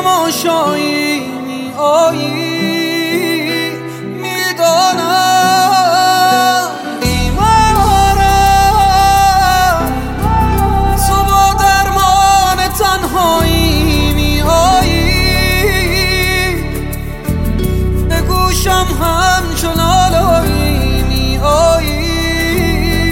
تماشایی می آیی، میدانم بیمارم، تو با درمان تنهایی می آیی، به گوشم همچون آلایی می آیی،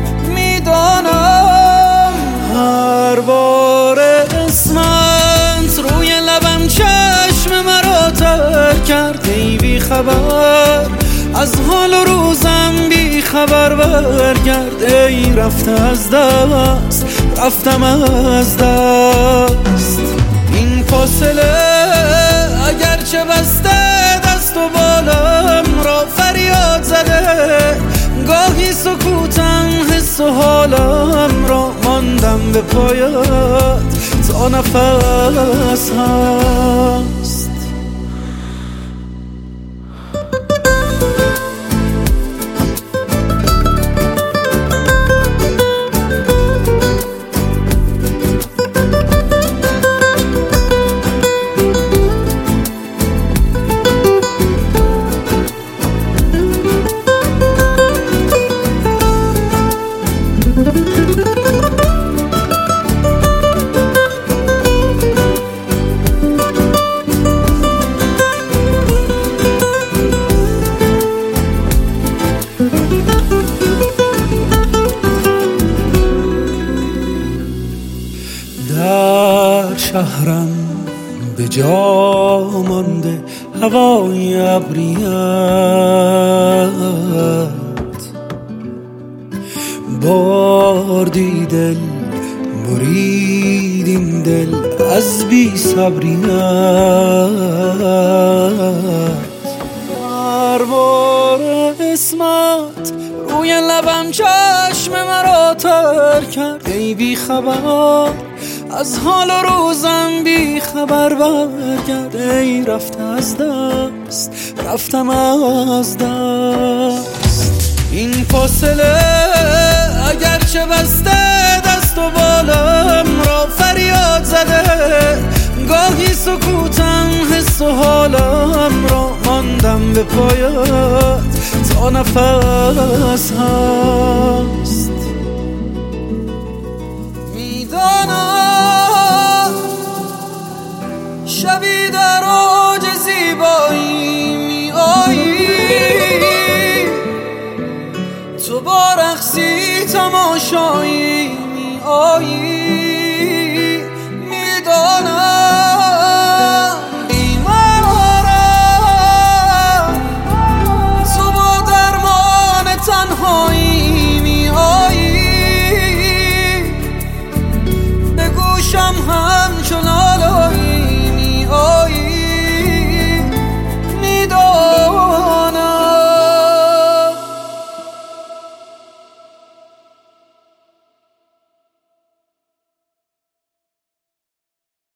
میدانم هر بار اسمت روی لبم چشم مرا تر کرد. ای بی خبر از حال و روزم، بی خبر برگرد. ای رفته از دست، رفتم از دست. این فاصله اگرچه بسته دست و بالم را فریاد زده، گاهی سکوتم حس و حالم را ماندم به پایت تا نفس هست. در شهرم به جا مانده هوای ابریت، بردی دل، برید این دل از بی صبریت. هر بار اسمت روی لبم چشم مرا تر کرد. ای بی خبر از حال و روزم، بی خبر برگرد. ای رفته از دست، رفتم از دست. این فاصله اگرچه بسته دست و بالم را فریاد زده، گاهی سکوتم حس و حالم را ماندم به پایت تا نفس هست. میدانم شبی در اوج زیبایی می آیی، تو با رقصی تماشایی می آیی،